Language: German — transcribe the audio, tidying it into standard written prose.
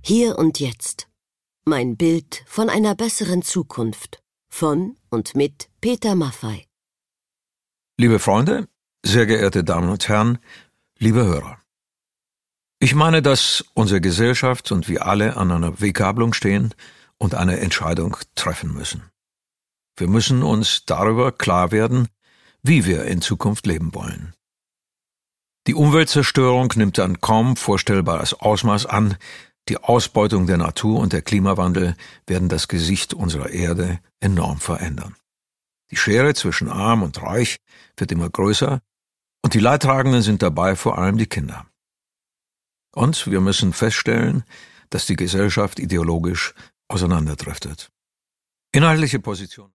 Hier und jetzt. Mein Bild von einer besseren Zukunft. Von und mit Peter Maffay. Liebe Freunde, sehr geehrte Damen und Herren, liebe Hörer. Ich meine, dass unsere Gesellschaft und wir alle an einer Weggabelung stehen und eine Entscheidung treffen müssen. Wir müssen uns darüber klar werden, wie wir in Zukunft leben wollen. Die Umweltzerstörung nimmt ein kaum vorstellbares Ausmaß an. Die Ausbeutung der Natur und der Klimawandel werden das Gesicht unserer Erde enorm verändern. Die Schere zwischen Arm und Reich wird immer größer und die Leidtragenden sind dabei vor allem die Kinder. Und wir müssen feststellen, dass die Gesellschaft ideologisch auseinanderdriftet. Inhaltliche Position